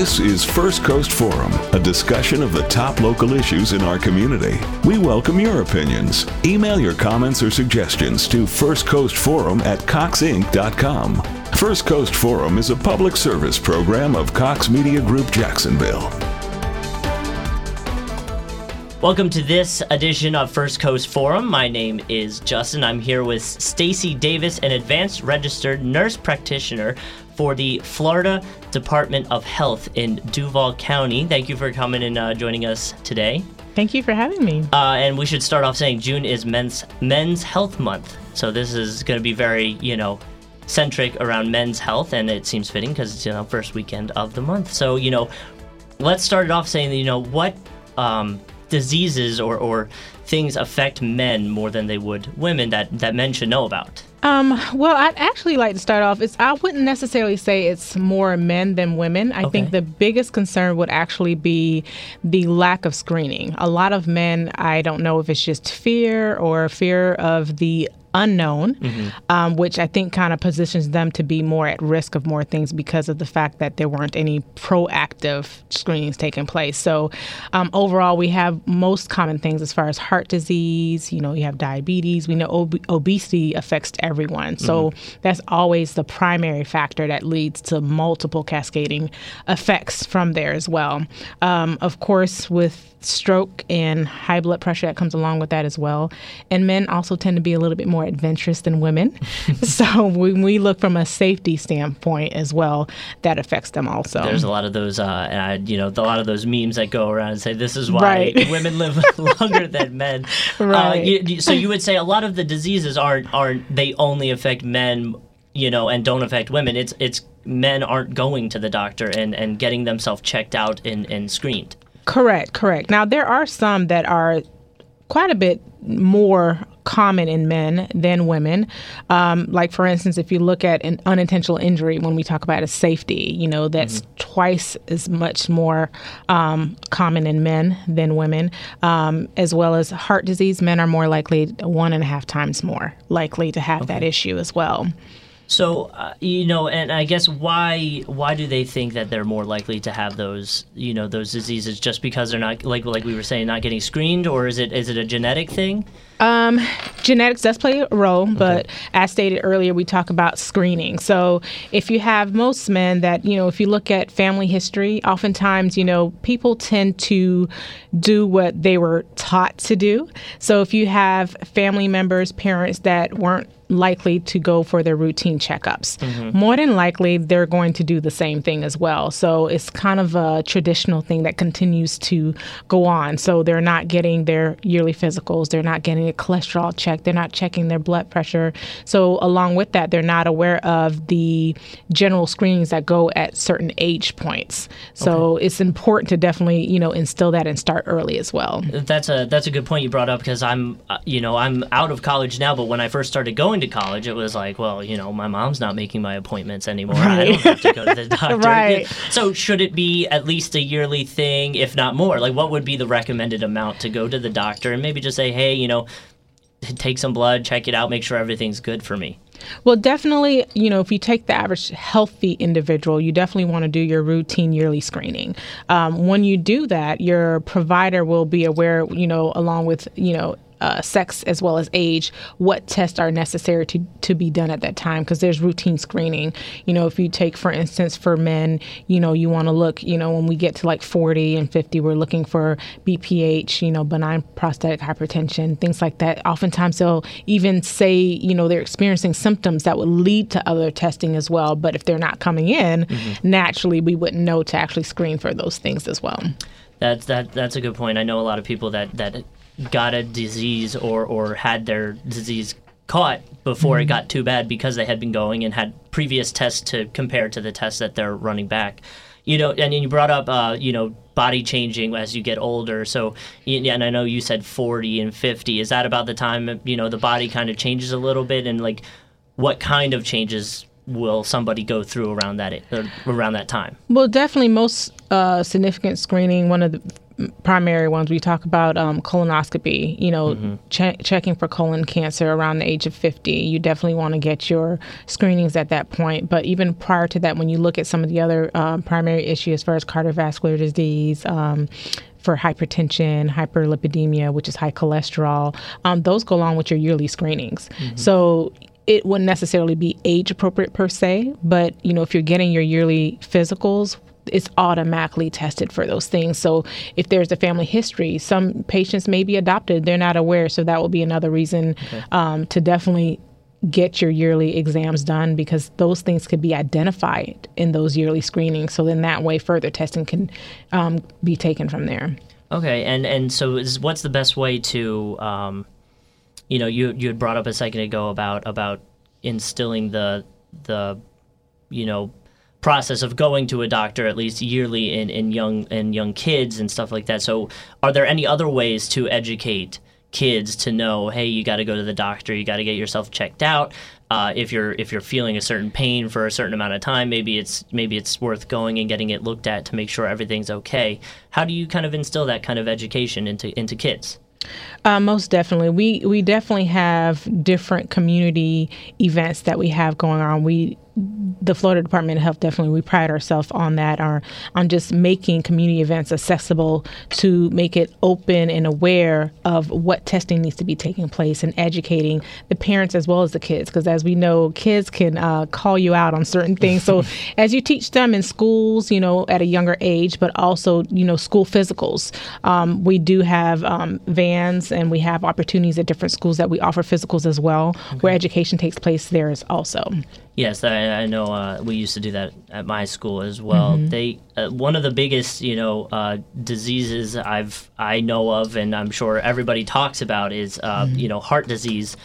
This is First Coast Forum, a discussion of the top local issues in our community. We welcome your opinions. Email your comments or suggestions to firstcoastforum@coxinc.com. First Coast Forum is a public service program of Cox Media Group Jacksonville. Welcome to this edition of First Coast Forum. My name is Justin. I'm here with Stacy Davis, an advanced registered nurse practitioner for the Florida Department of Health in Duval County. Thank you for coming and joining us today. Thank you for having me. And we should start off saying June is Men's Health Month. So this is going to be very, centric around men's health, and it seems fitting because it's, first weekend of the month. So, let's start it off saying, what diseases or things affect men more than they would women that men should know about? Well, I'd actually like to start off. I wouldn't necessarily say it's more men than women. I think the biggest concern would actually be the lack of screening. A lot of men, I don't know if it's just fear of the unknown, which I think kind of positions them to be more at risk of more things because of the fact that there weren't any proactive screenings taking place. So overall, we have most common things as far as heart disease, you have diabetes. We know obesity affects everyone. So that's always the primary factor that leads to multiple cascading effects from there as well. Of course, with stroke and high blood pressure that comes along with that as well. And men also tend to be a little bit more adventurous than women. So when we look from a safety standpoint as well, that affects them also. There's a lot of those, a lot of those memes that go around and say, this is why women live longer than men. Right. So you would say a lot of the diseases aren't they only affect men, and don't affect women. It's men aren't going to the doctor and getting themselves checked out and screened. Correct. Now, there are some that are quite a bit more common in men than women. Like, for instance, if you look at an unintentional injury, when we talk about a safety, that's twice as much more common in men than women, as well as heart disease. Men are more likely 1.5 times more likely to have that issue as well. So, and I guess why do they think that they're more likely to have those diseases just because they're not, like we were saying, not getting screened, or is it a genetic thing? Genetics does play a role, but as stated earlier, we talk about screening. So if you have most men that, if you look at family history, oftentimes, people tend to do what they were taught to do. So if you have family members, parents that weren't likely to go for their routine checkups, more than likely they're going to do the same thing as well. So it's kind of a traditional thing that continues to go on. So they're not getting their yearly physicals, they're not getting a cholesterol check, they're not checking their blood pressure. So along with that, they're not aware of the general screenings that go at certain age points. So it's important to definitely, instill that and start early as well. That's a good point you brought up, because I'm out of college now, but when I first started going to college, it was like, well, my mom's not making my appointments anymore. I don't have to go to the doctor. Right. So should it be at least a yearly thing, if not more? Like, what would be the recommended amount to go to the doctor and maybe just say, hey, take some blood, check it out, make sure everything's good for me? Well, definitely, if you take the average healthy individual, you definitely want to do your routine yearly screening. When you do that, your provider will be aware, along with, sex as well as age, what tests are necessary to be done at that time, because there's routine screening. If you take, for instance, for men, you want to look, when we get to like 40 and 50, we're looking for BPH, benign prostatic hypertension, things like that. Oftentimes they'll even say, they're experiencing symptoms that would lead to other testing as well. But if they're not coming in, naturally we wouldn't know to actually screen for those things as well. That's a good point. I know a lot of people that got a disease or had their disease caught before it got too bad because they had been going and had previous tests to compare to the tests that they're running back. And you brought up, body changing as you get older. So, and I know you said 40 and 50. Is that about the time, the body kind of changes a little bit? And like, what kind of changes will somebody go through around that time? Well, definitely most significant screening, one of the primary ones. We talk about colonoscopy, checking for colon cancer around the age of 50. You definitely want to get your screenings at that point. But even prior to that, when you look at some of the other primary issues as far as cardiovascular disease, for hypertension, hyperlipidemia, which is high cholesterol, those go along with your yearly screenings. So it wouldn't necessarily be age appropriate per se, but if you're getting your yearly physicals, it's automatically tested for those things. So if there's a family history, some patients may be adopted, they're not aware. So that will be another reason to definitely get your yearly exams done, because those things could be identified in those yearly screenings. So then that way further testing can be taken from there. Okay. And so what's the best way to, you had brought up a second ago about instilling the process of going to a doctor at least yearly in young kids and stuff like that. So are there any other ways to educate kids to know, hey, you got to go to the doctor, you got to get yourself checked out? If you're feeling a certain pain for a certain amount of time, maybe it's worth going and getting it looked at to make sure everything's okay. How do you kind of instill that kind of education into kids? Most definitely. We definitely have different community events that we have going on. The Florida Department of Health, definitely, we pride ourselves on that, on just making community events accessible to make it open and aware of what testing needs to be taking place, and educating the parents as well as the kids. Because as we know, kids can call you out on certain things. So as you teach them in schools, at a younger age, but also, school physicals, we do have vans, and we have opportunities at different schools that we offer physicals as well, where education takes place there as also. Yes, I know we used to do that at my school as well. They one of the biggest diseases I know of, and I'm sure everybody talks about, is heart disease.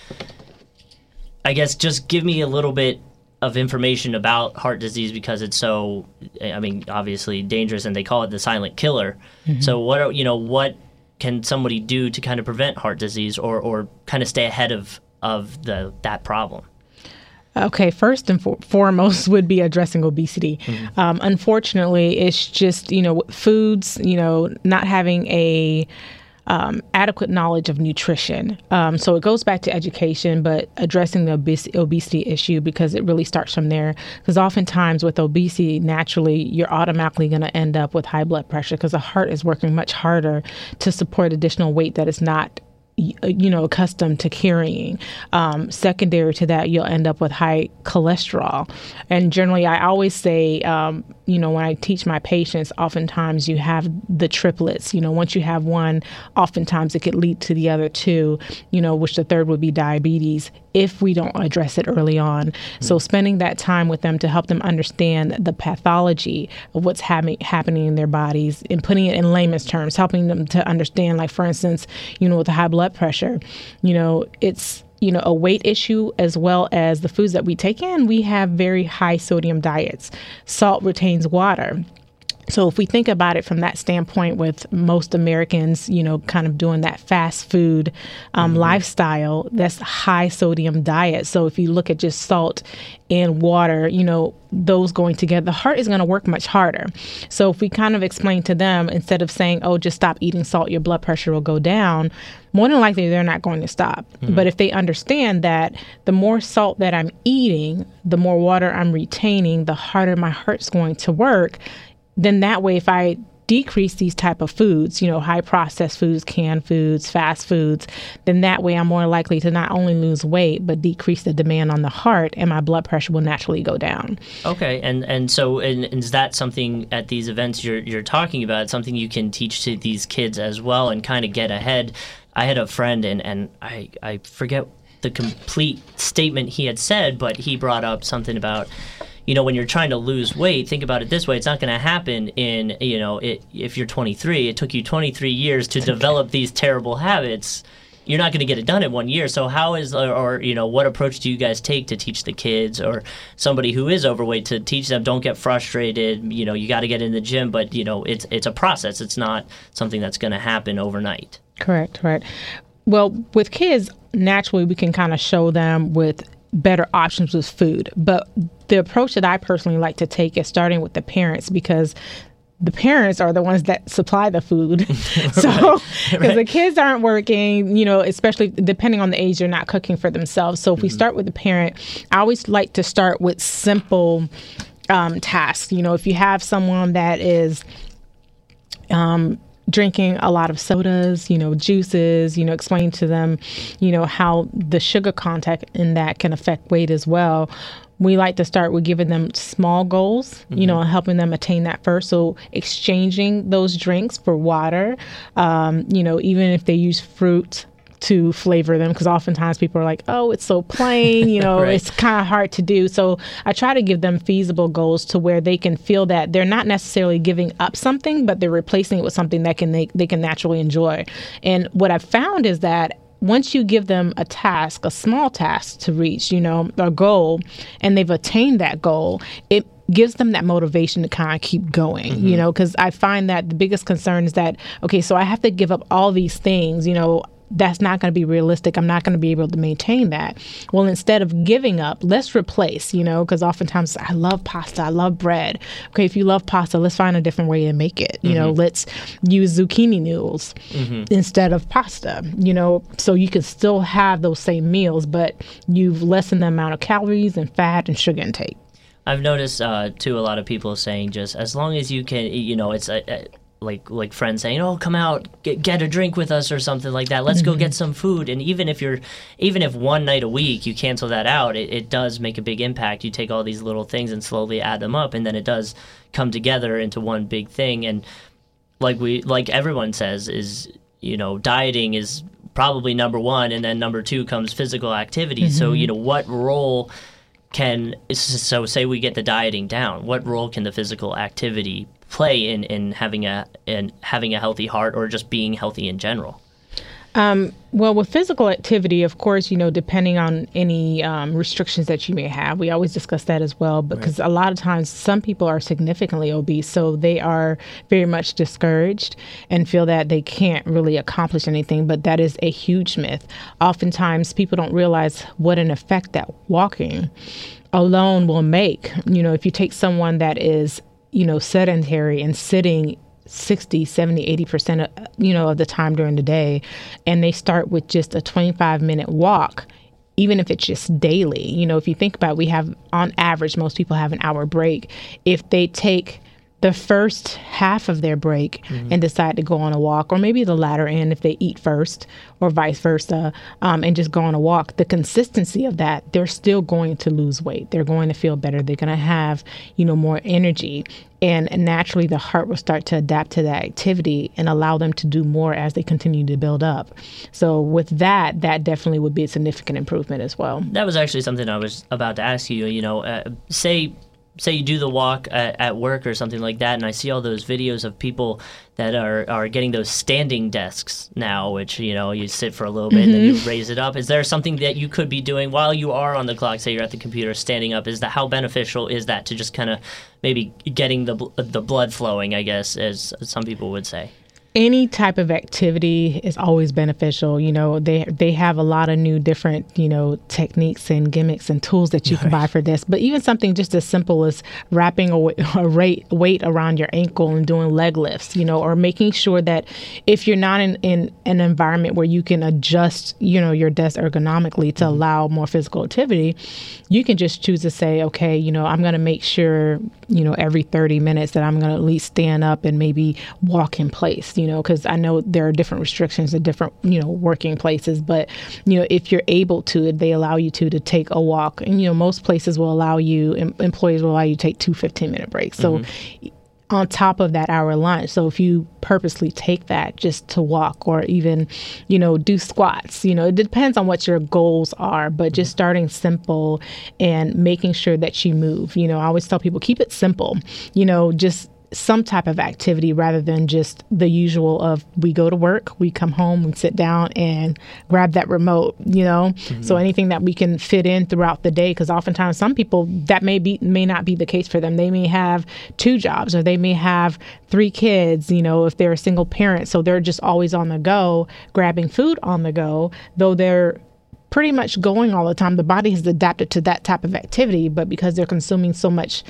I guess just give me a little bit of information about heart disease, because it's so, obviously dangerous, and they call it the silent killer. So what can somebody do to kind of prevent heart disease, or kind of stay ahead of that problem? Okay, first and foremost would be addressing obesity. Unfortunately, it's just, foods, not having a adequate knowledge of nutrition. So it goes back to education, but addressing the obesity issue, because it really starts from there. Because oftentimes with obesity, naturally, you're automatically going to end up with high blood pressure, because the heart is working much harder to support additional weight that is not accustomed to carrying. Secondary to that, you'll end up with high cholesterol. And generally, I always say, when I teach my patients, oftentimes you have the triplets. Once you have one, oftentimes it could lead to the other two, which the third would be diabetes, if we don't address it early on. So spending that time with them to help them understand the pathology of what's happening in their bodies, and putting it in layman's terms, helping them to understand, like, for instance, with the high blood pressure, it's a weight issue, as well as the foods that we take in. We have very high sodium diets. Salt retains water. So if we think about it from that standpoint, with most Americans, kind of doing that fast food lifestyle, that's high sodium diet. So if you look at just salt and water, those going together, the heart is going to work much harder. So if we kind of explain to them, instead of saying, oh, just stop eating salt, your blood pressure will go down, more than likely they're not going to stop. But if they understand that the more salt that I'm eating, the more water I'm retaining, the harder my heart's going to work, then that way, if I decrease these type of foods, high processed foods, canned foods, fast foods, then that way I'm more likely to not only lose weight, but decrease the demand on the heart, and my blood pressure will naturally go down. Okay, and so is that something at these events you're talking about, something you can teach to these kids as well, and kind of get ahead? I had a friend, and I forget the complete statement he had said, but he brought up something about, when you're trying to lose weight, think about it this way. It's not going to happen if you're 23. It took you 23 years to develop these terrible habits. You're not going to get it done in 1 year. So how is, or what approach do you guys take to teach the kids, or somebody who is overweight, to teach them, don't get frustrated, you got to get in the gym, but, it's a process. It's not something that's going to happen overnight. Correct. Well, with kids, naturally, we can kind of show them with better options with food. But the approach that I personally like to take is starting with the parents, because the parents are the ones that supply the food. So, because the kids aren't working, especially depending on the age, they're not cooking for themselves. So if we start with the parent, I always like to start with simple tasks. If you have someone that is drinking a lot of sodas, juices, explain to them, how the sugar content in that can affect weight as well. We like to start with giving them small goals, and helping them attain that first. So exchanging those drinks for water, even if they use fruit to flavor them, because oftentimes people are like, oh, it's so plain, right. It's kind of hard to do. So I try to give them feasible goals to where they can feel that they're not necessarily giving up something, but they're replacing it with something that they can naturally enjoy. And what I've found is that once you give them a task, a small task to reach, a goal, and they've attained that goal, it gives them that motivation to kind of keep going, because I find that the biggest concern is that, okay, so I have to give up all these things, that's not going to be realistic. I'm not going to be able to maintain that. Well, instead of giving up, let's replace, because oftentimes I love pasta, I love bread. Okay, if you love pasta, let's find a different way to make it. Let's use zucchini noodles instead of pasta, so you can still have those same meals, but you've lessened the amount of calories and fat and sugar intake. I've noticed, too, a lot of people saying just as long as you can, it's like friends saying, oh, come out, get a drink with us or something like that. Let's go get some food. And even if one night a week you cancel that out, it does make a big impact. You take all these little things and slowly add them up, and then it does come together into one big thing. And like everyone says is, dieting is probably number one, and then number two comes physical activity. So, what role so say we get the dieting down, what role can the physical activity play in having a healthy heart, or just being healthy in general? Well, with physical activity, of course, depending on any restrictions that you may have, we always discuss that as well, because a lot of times some people are significantly obese, so they are very much discouraged and feel that they can't really accomplish anything, but that is a huge myth. Oftentimes, people don't realize what an effect that walking alone will make. If you take someone that is sedentary and sitting 60, 70, 80% of the time during the day, and they start with just a 25-minute walk, even if it's just daily. If you think about it, we have, on average, most people have an hour break. If they take the first half of their break and decide to go on a walk, or maybe the latter end if they eat first, or vice versa, and just go on a walk, the consistency of that, they're still going to lose weight. They're going to feel better. They're going to have, more energy. And naturally, the heart will start to adapt to that activity and allow them to do more as they continue to build up. So with that definitely would be a significant improvement as well. That was actually something I was about to ask you. Say you do the walk at work or something like that, and I see all those videos of people that are getting those standing desks now, which, you sit for a little bit and then you raise it up. Is there something that you could be doing while you are on the clock, say you're at the computer standing up? How beneficial is that to just kind of maybe getting the blood flowing, I guess, as some people would say? Any type of activity is always beneficial. They have a lot of new different, techniques and gimmicks and tools that you can buy for this. But even something just as simple as wrapping a weight around your ankle and doing leg lifts, or making sure that if you're not in an environment where you can adjust, your desk ergonomically to allow more physical activity, you can just choose to say, okay, I'm going to make sure, every 30 minutes that I'm going to at least stand up and maybe walk in place. Because I know there are different restrictions at different, working places. But, if you're able to, if they allow you to take a walk, and, most places will allow you, employees will allow you to take 2 15-minute breaks. So on top of that hour lunch. So if you purposely take that just to walk, or even, do squats, it depends on what your goals are, but just starting simple and making sure that you move. I always tell people, keep it simple, just some type of activity rather than just the usual of we go to work, we come home, we sit down and grab that remote, So anything that we can fit in throughout the day, because oftentimes some people that may not be the case for them. They may have 2 jobs, or they may have 3 kids, if they're a single parent. So they're just always on the go, grabbing food on the go, though they're pretty much going all the time. The body has adapted to that type of activity, but because they're consuming so much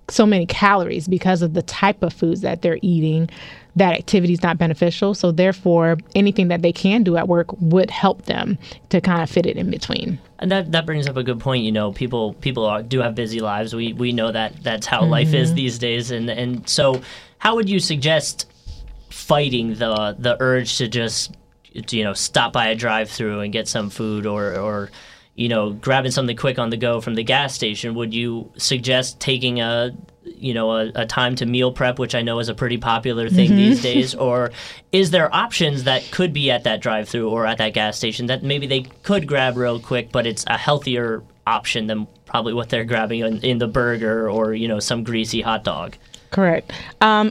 so many calories because of the type of foods that they're eating. That activity is not beneficial. So therefore, anything that they can do at work would help them to kind of fit it in between. And that brings up a good point. People do have busy lives. We know that that's how life is these days. And so how would you suggest fighting the urge to just stop by a drive-through and get some food or grabbing something quick on the go from the gas station? Would you suggest taking a time to meal prep, which I know is a pretty popular thing these days? Or is there options that could be at that drive-through or at that gas station that maybe they could grab real quick, but it's a healthier option than probably what they're grabbing in the burger or, some greasy hot dog? Correct. I'm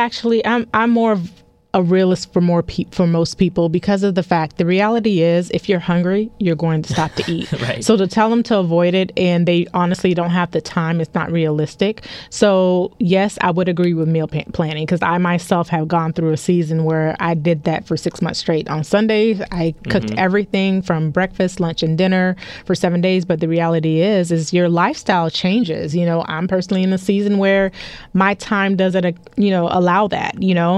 more of a realist for most people because of the fact the reality is if you're hungry, you're going to stop to eat. Right. So to tell them to avoid it and they honestly don't have the time, it's not realistic. So yes, I would agree with meal planning because I myself have gone through a season where I did that for 6 months straight. On Sundays, I cooked everything from breakfast, lunch, and dinner for 7 days. But the reality is your lifestyle changes. I'm personally in a season where my time doesn't, allow that,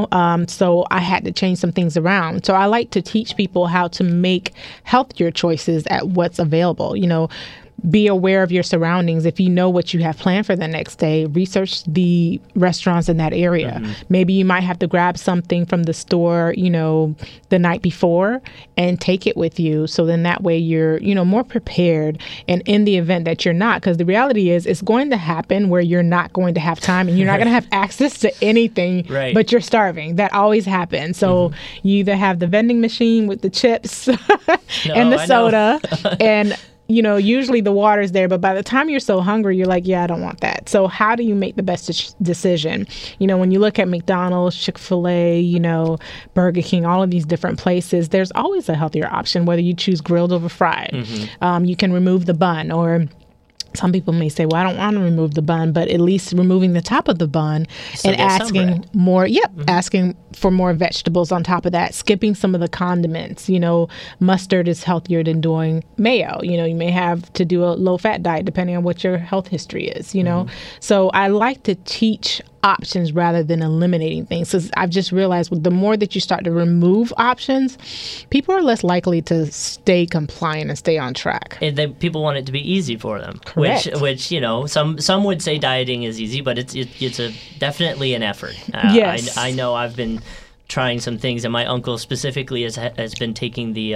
so I had to change some things around. So I like to teach people how to make healthier choices at what's available. Be aware of your surroundings. If you know what you have planned for the next day, research the restaurants in that area. Maybe you might have to grab something from the store, the night before and take it with you. So then that way you're, more prepared. And in the event that you're not, because the reality is it's going to happen where you're not going to have time and you're not going to have access to anything, but you're starving. That always happens. So you either have the vending machine with the chips and the soda and usually the water's there, but by the time you're so hungry, you're like, yeah, I don't want that. So how do you make the best decision? When you look at McDonald's, Chick-fil-A, Burger King, all of these different places, there's always a healthier option, whether you choose grilled over fried. You can remove the bun, or some people may say, well, I don't want to remove the bun, but at least removing the top of the bun and asking more, asking for more vegetables on top of that, skipping some of the condiments. Mustard is healthier than doing mayo. You may have to do a low-fat diet depending on what your health history is, So I like to teach options rather than eliminating things. Because I've just realized the more that you start to remove options, people are less likely to stay compliant and stay on track. People want it to be easy for them. Correct. Which some would say dieting is easy, but it's definitely an effort. Yes. I know I've been trying some things, and my uncle specifically has been taking the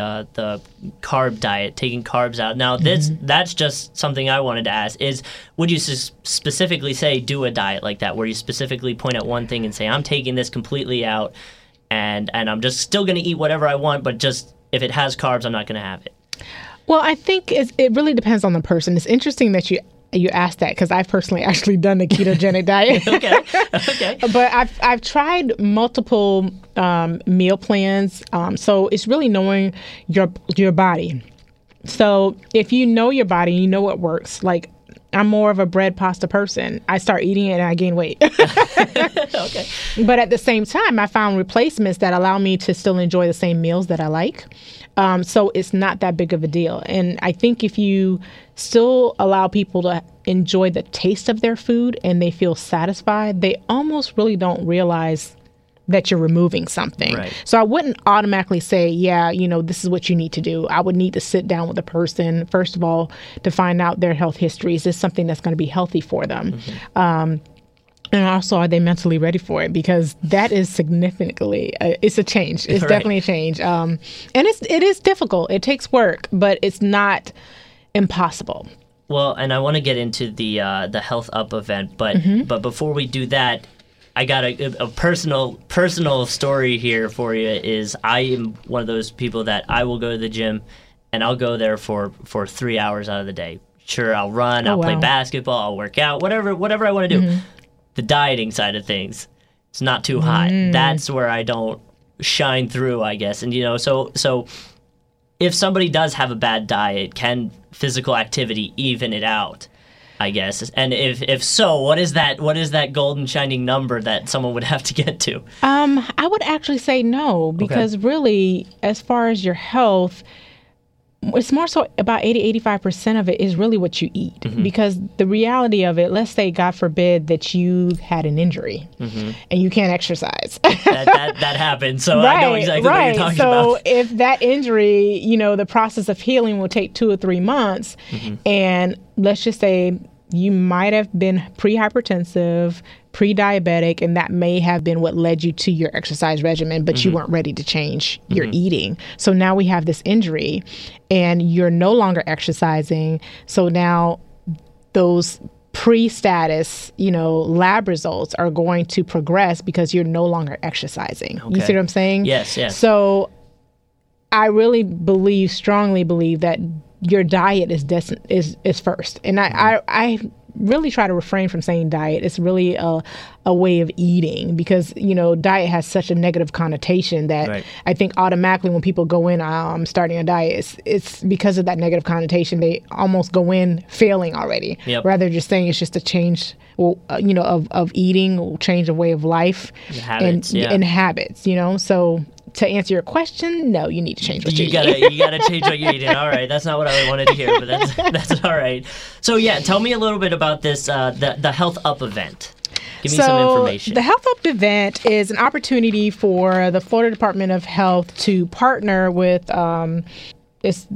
carb diet, taking carbs out. Now, that's just something I wanted to ask is, would you specifically say do a diet like that, where you specifically point at one thing and say, I'm taking this completely out, and I'm just still going to eat whatever I want, but just if it has carbs, I'm not going to have it? Well, I think it really depends on the person. It's interesting that you asked that because I've personally actually done the ketogenic diet. Okay. But I've tried multiple meal plans. So it's really knowing your body. So if you know your body, you know what works. Like, I'm more of a bread pasta person. I start eating it and I gain weight. Okay. But at the same time, I found replacements that allow me to still enjoy the same meals that I like. So it's not that big of a deal. And I think if you still allow people to enjoy the taste of their food and they feel satisfied, they almost really don't realize that you're removing something. Right. So I wouldn't automatically say, this is what you need to do. I would need to sit down with a person, first of all, to find out their health history. Is this something that's going to be healthy for them? And also, are they mentally ready for it? Because that is significantly, it's a change. It's definitely a change. And it is difficult. It takes work, but it's not impossible. Well, and I want to get into the Health Up event, but before we do that, I got a personal story here for you. Is I am one of those people that I will go to the gym, and I'll go there for 3 hours out of the day. Sure, I'll run, I'll play basketball, I'll work out, whatever I want to do. The dieting side of things, it's not too hot. That's where I don't shine through, I guess. And so if somebody does have a bad diet, can physical activity even it out, I guess? And if so, what is that golden shining number that someone would have to get to? I would actually say no, because really, as far as your health, it's more so about 85% of it is really what you eat. Because the reality of it, let's say, God forbid, that you had an injury and you can't exercise. that happens. So I know exactly what you're talking about. So if that injury, the process of healing will take 2 or 3 months, and let's just say you might have been pre-hypertensive, pre-diabetic, and that may have been what led you to your exercise regimen, but you weren't ready to change your eating. So now we have this injury and you're no longer exercising. So now those pre-status, lab results are going to progress because you're no longer exercising. Okay. You see what I'm saying? Yes. So I really strongly believe that your diet is first. And I really try to refrain from saying diet. It's really a way of eating, because, diet has such a negative connotation that I think automatically when people go in, I'm starting a diet, it's because of that negative connotation. They almost go in failing already, rather just saying it's just a change, of eating, change of way of life, habits, and habits, So to answer your question, no, you need to change what you eat. You gotta change what you're eating. All right, that's not what I wanted to hear, but that's all right. So tell me a little bit about this the Health Up event. Give me some information. The Health Up event is an opportunity for the Florida Department of Health to partner with it's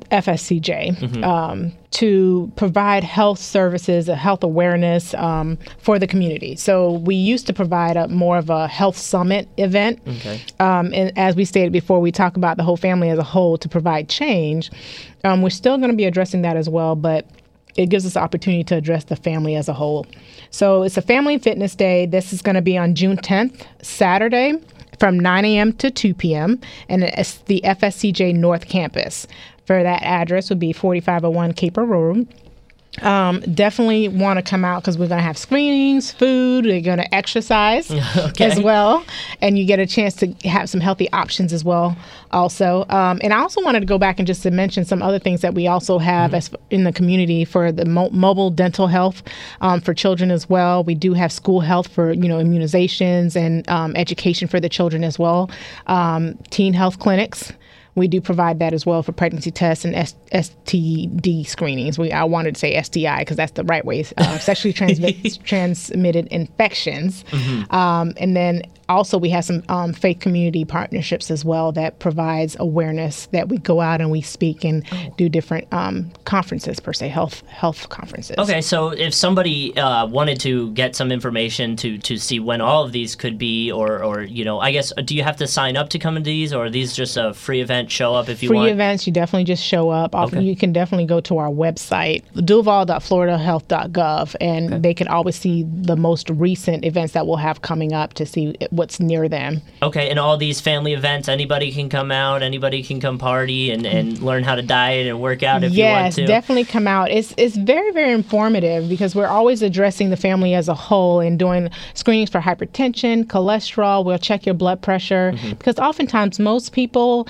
FSCJ to provide health services, health awareness for the community. So we used to provide more of a health summit event. Okay. And as we stated before, we talk about the whole family as a whole to provide change. We're still going to be addressing that as well, but it gives us the opportunity to address the family as a whole. So it's a Family and Fitness Day. This is going to be on June 10th, Saturday, from 9 a.m. to 2 p.m. And it's the FSCJ North Campus. For that address would be 4501 Caper Road. Definitely want to come out because we're going to have screenings, food, we're going to exercise as well. And you get a chance to have some healthy options as well also. And I also wanted to go back and just to mention some other things that we also have as in the community for the mobile dental health for children as well. We do have school health for, immunizations and education for the children as well. Teen health clinics. We do provide that as well for pregnancy tests and STD screenings. I wanted to say STI because that's the right way. Sexually transmitted infections. And then also we have some faith community partnerships as well that provides awareness that we go out and we speak and do different conferences, per se, health conferences. Okay, so if somebody wanted to get some information to see when all of these could be, or I guess, do you have to sign up to come into these, or are these just a free event? Show up if you want. Free events, you definitely just show up. Okay. You can definitely go to our website, duval.floridahealth.gov, and they can always see the most recent events that we'll have coming up to see what's near them. Okay, and all these family events, anybody can come out, anybody can come party and learn how to diet and work out if you want to. Yes, definitely come out. It's very, very informative because we're always addressing the family as a whole and doing screenings for hypertension, cholesterol. We'll check your blood pressure because oftentimes most people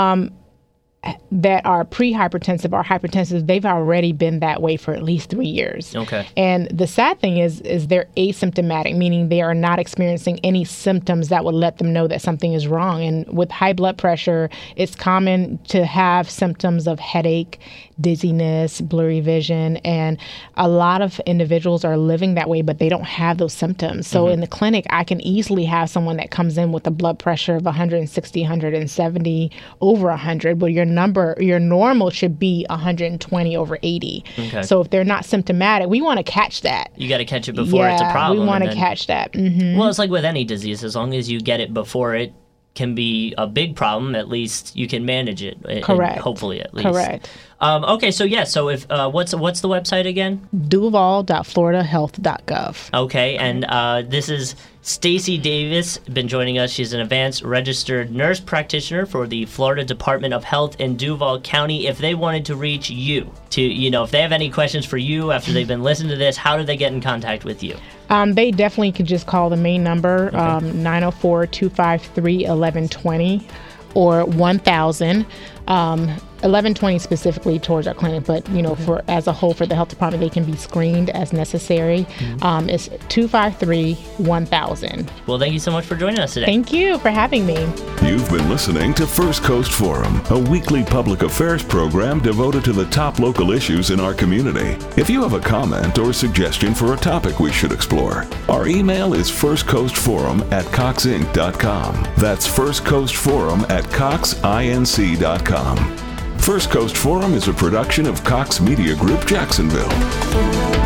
that are pre-hypertensive or hypertensive, they've already been that way for at least 3 years. Okay. And the sad thing is they're asymptomatic, meaning they are not experiencing any symptoms that would let them know that something is wrong. And with high blood pressure, it's common to have symptoms of headache, dizziness, blurry vision, and a lot of individuals are living that way, but they don't have those symptoms. So in the clinic, I can easily have someone that comes in with a blood pressure of 160, 170, over 100, but your normal should be 120 over 80. Okay. So if they're not symptomatic, we want to catch that. You got to catch it before it's a problem. We want to catch that. Well, it's like with any disease, as long as you get it before it can be a big problem, at least you can manage it. Correct. Hopefully, at least. Correct. Okay, so so if what's the website again? duval.floridahealth.gov. Okay, and this is Stacy Davis, been joining us. She's an advanced registered nurse practitioner for the Florida Department of Health in Duval County. If they wanted to reach you, if they have any questions for you after they've been listening to this, how do they get in contact with you? They definitely could just call the main number, 904-253-1120 or 1000. 1120 specifically towards our clinic, but for as a whole for the health department, they can be screened as necessary. It's 253-1000. Well, thank you so much for joining us today. Thank you for having me. You've been listening to First Coast Forum, a weekly public affairs program devoted to the top local issues in our community. If you have a comment or suggestion for a topic we should explore, our email is firstcoastforum@coxinc.com. That's firstcoastforum@coxinc.com. First Coast Forum is a production of Cox Media Group, Jacksonville.